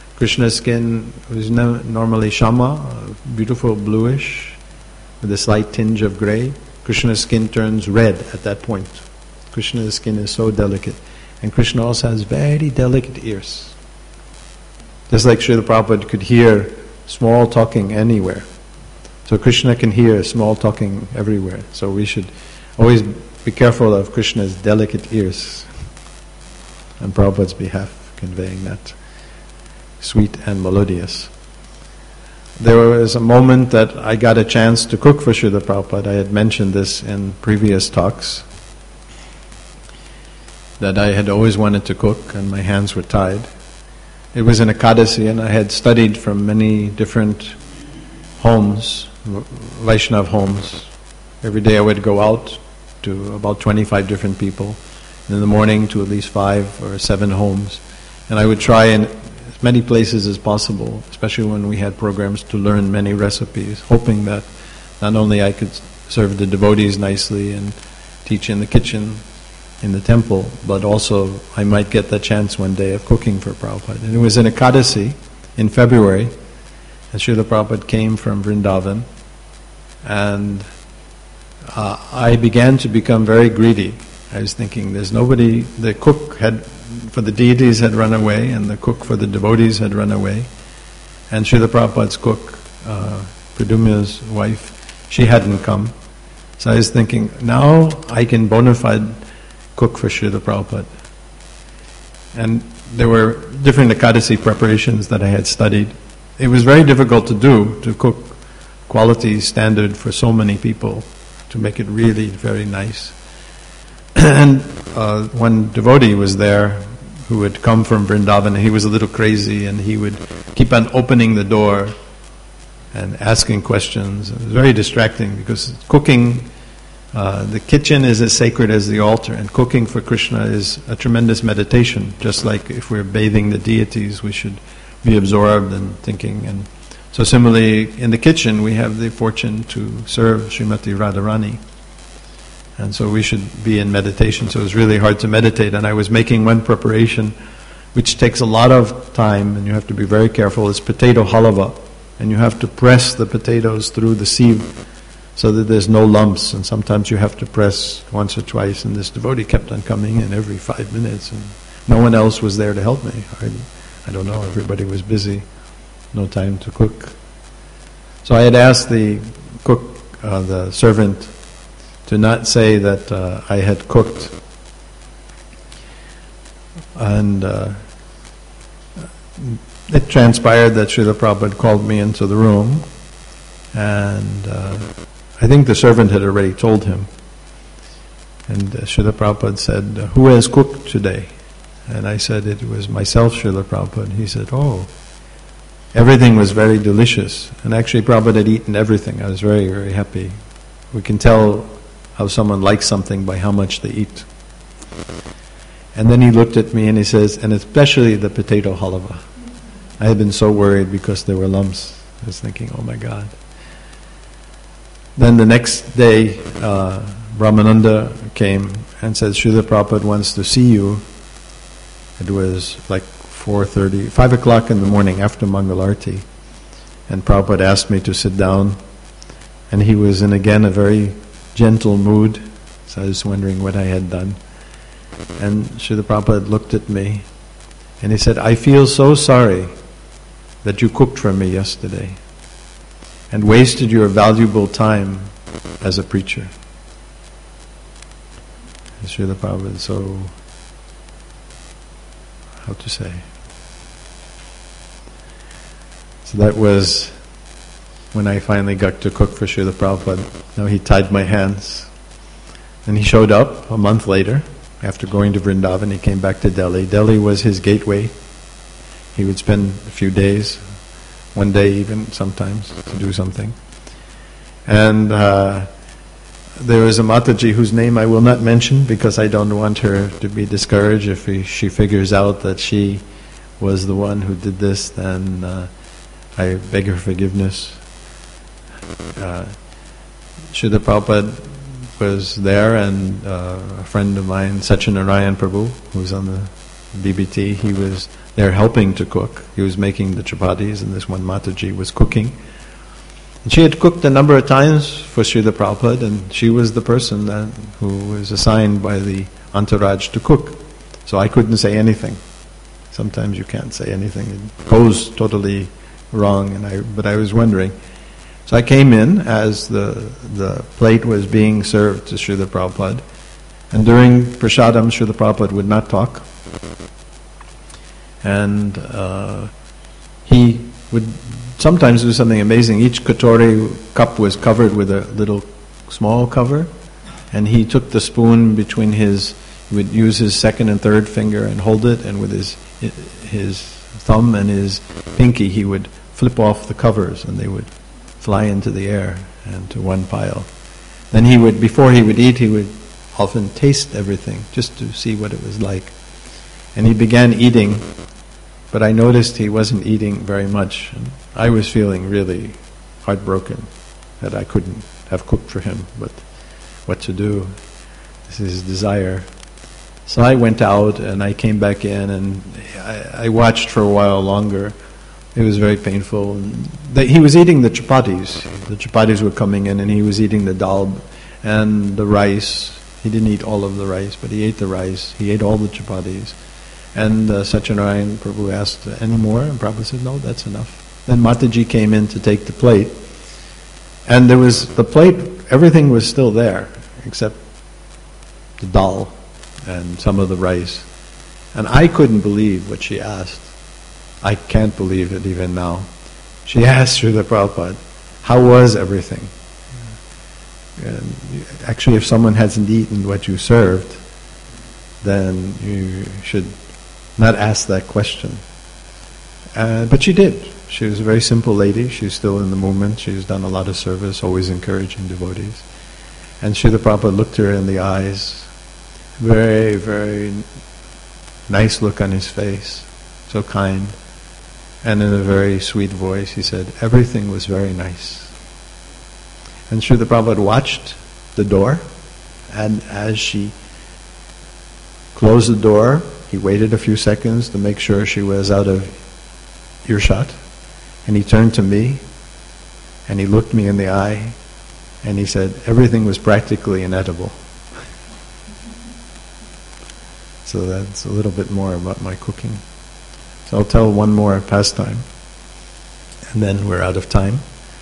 Speaker 1: is normally shama, beautiful bluish, with a slight tinge of grey. Krishna's skin turns red at that point. Krishna's skin is so delicate. And Krishna also has very delicate ears. Just like Srila Prabhupada could hear small talking anywhere. So Krishna can hear small talking everywhere. So we should always be careful of Krishna's delicate ears. On Prabhupada's behalf, conveying that sweet and melodious. There was a moment that I got a chance to cook for Srila Prabhupada. I had mentioned this in previous talks, that I had always wanted to cook and my hands were tied. It was in Ekadasi and I had studied from many different homes, Vaishnav homes. Every day I would go out to about 25 different people, and in the morning to at least 5 or 7 homes. And I would try in as many places as possible, especially when we had programs, to learn many recipes, hoping that not only I could serve the devotees nicely and teach in the kitchen, in the temple, but also I might get the chance one day of cooking for Prabhupada. And it was in Ekadasi in February, and Srila Prabhupada came from Vrindavan, and I began to become very greedy. I was thinking, there's nobody, the cook for the deities had run away, and the cook for the devotees had run away, and Srila Prabhupada's cook, Pradyumna's wife, she hadn't come. So I was thinking, now I can bona fide cook for Srila Prabhupada. And there were different Ekadasi preparations that I had studied. It was very difficult to do, to cook quality standard for so many people, to make it really very nice. And one devotee was there who had come from Vrindavan. He was a little crazy and he would keep on opening the door and asking questions. It was very distracting because cooking, the kitchen is as sacred as the altar, and cooking for Krishna is a tremendous meditation. Just like if we're bathing the deities, we should be absorbed and thinking. And so similarly, in the kitchen, we have the fortune to serve Srimati Radharani. And so we should be in meditation. So it was really hard to meditate. And I was making one preparation, which takes a lot of time, and you have to be very careful. It's potato halava. And you have to press the potatoes through the sieve so that there's no lumps. And sometimes you have to press once or twice. And this devotee kept on coming in every 5 minutes. And no one else was there to help me. I don't know, everybody was busy. No time to cook. So I had asked the cook, the servant, to not say that I had cooked. And it transpired that Srila Prabhupada called me into the room, and I think the servant had already told him. And Srila Prabhupada said, "Who has cooked today?" And I said, "It was myself, Srila Prabhupada." He said, "Oh." Everything was very delicious. And actually Prabhupada had eaten everything. I was very, very happy. We can tell how someone likes something by how much they eat. And then he looked at me and he says, "And especially the potato halava." I had been so worried because there were lumps. I was thinking, oh my God. Then the next day, Brahmananda came and said, "Srila Prabhupada wants to see you." It was like 4:30, 5 o'clock in the morning after Mangalarti. And Prabhupada asked me to sit down. And he was in, again, a very gentle mood. So I was wondering what I had done. And Srila Prabhupada looked at me and he said, "I feel so sorry that you cooked for me yesterday and wasted your valuable time as a preacher." And Srila Prabhupada, so, how to say? So that was when I finally got to cook for Srila Prabhupada. Now he tied my hands And he showed up a month later. After going to Vrindavan, he came back to Delhi. Delhi was his gateway. He would spend a few days, one day even sometimes, to do something. And there was a Mataji whose name I will not mention because I don't want her to be discouraged. If she figures out that she was the one who did this, then I beg her forgiveness. Srila Prabhupada was there, and a friend of mine, Satyanarayan Prabhu, who's on the BBT, he was there helping to cook. He was making the chapatis, and this one Mataji was cooking. And she had cooked a number of times for Srila Prabhupada, and she was the person who was assigned by the entourage to cook. So I couldn't say anything. Sometimes you can't say anything. It goes totally wrong, but I was wondering. So I came in as the plate was being served to Srila Prabhupada, and during prasadam, Srila Prabhupada would not talk, and he would sometimes do something amazing. Each katori cup was covered with a little small cover, and he took the spoon between he would use his second and third finger and hold it, and with his thumb and his pinky he would flip off the covers, and they would fly into the air and to one pile. Then before he would eat, he would often taste everything just to see what it was like. And he began eating, but I noticed he wasn't eating very much. And I was feeling really heartbroken that I couldn't have cooked for him, but what to do? This is his desire. So I went out and I came back in, and I watched for a while longer. It was very painful. He was eating the chapatis. The chapatis were coming in, and he was eating the dal and the rice. He didn't eat all of the rice, but he ate the rice. He ate all the chapatis. And Satyanarayan Prabhu asked, any more? And Prabhupada said, no, that's enough. Then Mataji came in to take the plate. And there was the plate, everything was still there, except the dal and some of the rice. And I couldn't believe what she asked. I can't believe it even now. She asked Srila Prabhupada, how was everything? And actually, if someone hasn't eaten what you served, then you should not ask that question. But she did. She was a very simple lady. She's still in the movement. She's done a lot of service, always encouraging devotees. And Srila Prabhupada looked her in the eyes, very, very nice look on his face, so kind. And in a very sweet voice, he said, everything was very nice. And Srila Prabhupada watched the door, and as she closed the door, he waited a few seconds to make sure she was out of earshot. And he turned to me, and he looked me in the eye, and he said, everything was practically inedible. So that's a little bit more about my cooking. So I'll tell one more pastime, and then we're out of time.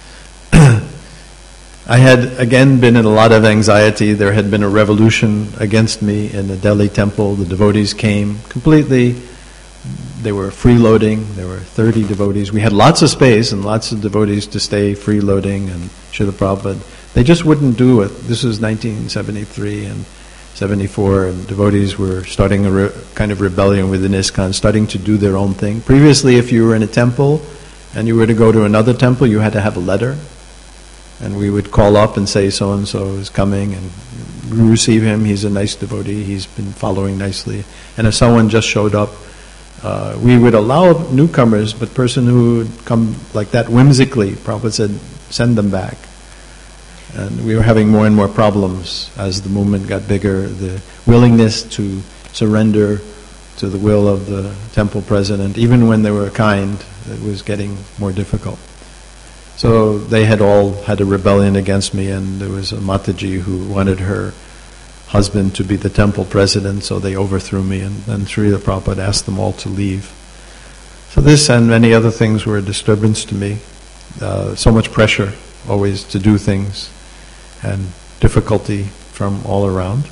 Speaker 1: I had again been in a lot of anxiety. There had been a revolution against me in the Delhi temple. The devotees came completely. They were freeloading. There were 30 devotees. We had lots of space and lots of devotees to stay freeloading, and Srila Prabhupada, they just wouldn't do it. This was 1973 and 74, and devotees were starting a kind of rebellion within ISKCON, starting to do their own thing. Previously, if you were in a temple and you were to go to another temple, you had to have a letter, and we would call up and say so-and-so is coming, and we receive him, he's a nice devotee, he's been following nicely. And if someone just showed up, we would allow newcomers, but person who would come like that whimsically, Prabhupada said, send them back. And we were having more and more problems as the movement got bigger. The willingness to surrender to the will of the temple president, even when they were kind, it was getting more difficult. So they had all had a rebellion against me, and there was a Mataji who wanted her husband to be the temple president, so they overthrew me, and then Srila Prabhupada asked them all to leave. So this and many other things were a disturbance to me. So much pressure always to do things, and difficulty from all around.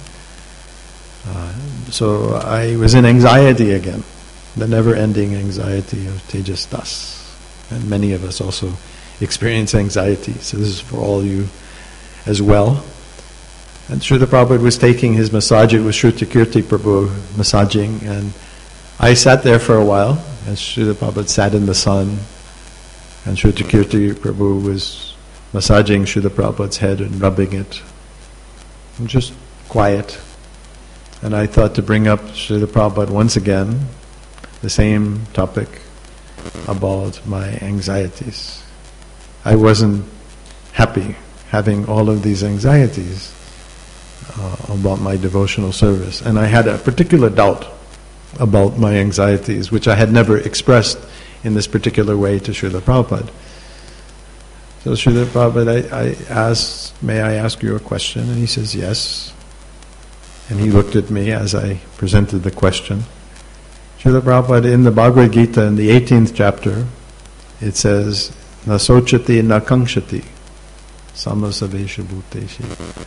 Speaker 1: So I was in anxiety again, the never-ending anxiety of Tejas Das. And many of us also experience anxiety, so this is for all you as well. And Srila Prabhupada was taking his massage. It was Shruti Kirti Prabhu massaging, and I sat there for a while, and Srila Prabhupada sat in the sun, and Shruti Kirti Prabhu was massaging Srila Prabhupada's head and rubbing it. And just quiet. And I thought to bring up Srila Prabhupada once again, the same topic about my anxieties. I wasn't happy having all of these anxieties about my devotional service. And I had a particular doubt about my anxieties, which I had never expressed in this particular way to Srila Prabhupada. So Srila Prabhupada, I asked, may I ask you a question? And he says, yes. And he looked at me as I presented the question. Srila Prabhupada, in the Bhagavad Gita, in the 18th chapter, it says, na sochati na kankshati samasavesha bhuteshi.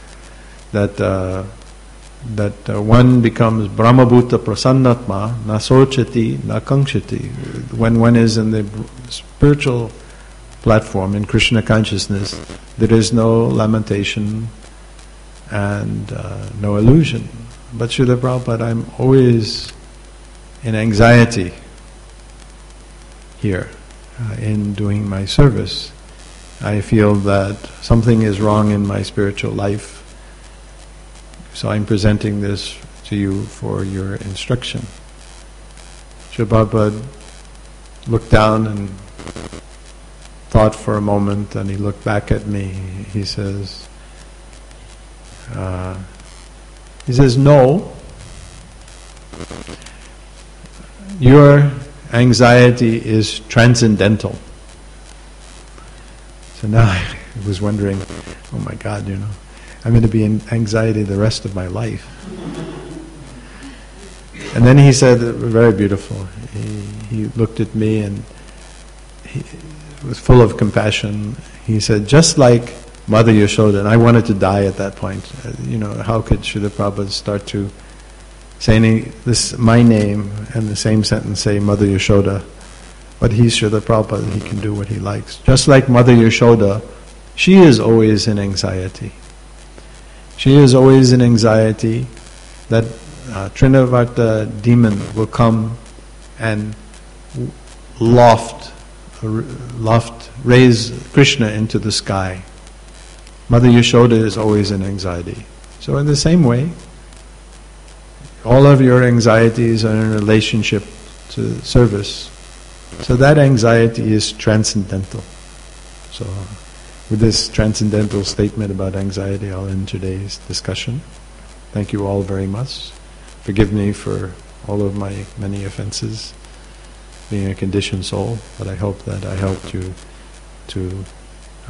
Speaker 1: That one becomes brahmabhuta prasannatma, na sochati na kankshati. When one is in the spiritual platform, in Krishna consciousness, there is no lamentation and no illusion. But Srila Prabhupada, I'm always in anxiety here in doing my service. I feel that something is wrong in my spiritual life, so I'm presenting this to you for your instruction. Srila Prabhupada looked down and thought for a moment, and he looked back at me. He says, no, your anxiety is transcendental. So now I was wondering, oh my God, I'm going to be in anxiety the rest of my life. And then he said, very beautiful, he looked at me and he was full of compassion. He said, just like Mother Yashoda, and I wanted to die at that point. How could Srila Prabhupada start to say my name and the same sentence say Mother Yashoda? But he's Srila Prabhupada, he can do what he likes. Just like Mother Yashoda, she is always in anxiety. She is always in anxiety that Trinavarta demon will come and raise Krishna into the sky. Mother Yashoda is always in anxiety. So in the same way, all of your anxieties are in relationship to service. So that anxiety is transcendental. So with this transcendental statement about anxiety, I'll end today's discussion. Thank you all very much. Forgive me for all of my many offenses, being a conditioned soul, but I hope that I helped you to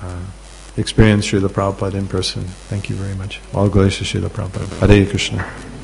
Speaker 1: experience Srila Prabhupada in person. Thank you very much. All glories to Srila Prabhupada. Hare Krishna.